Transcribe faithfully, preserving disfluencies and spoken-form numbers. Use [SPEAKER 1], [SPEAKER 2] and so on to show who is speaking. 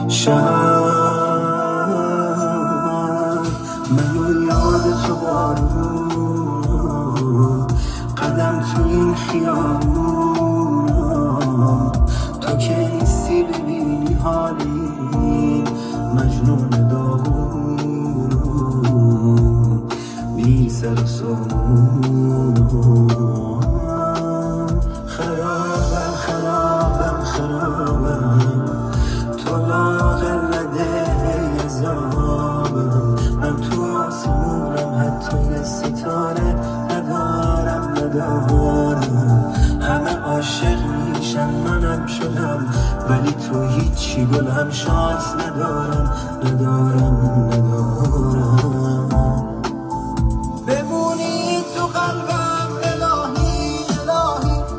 [SPEAKER 1] شب منو یاد تو بارون، قدم تو این خیابون، تو که نیستی ببینی حالی مجنون داغون بی سر و سامون. خرابم خرابم خرابم تو لاغر نده عذابم، من تو آسمونم حتی یه ستاره ندارم ندارم. همه عاشق میشن منم شدم ولی تو هیچی گلم شانس ندارم ندارم ندارم.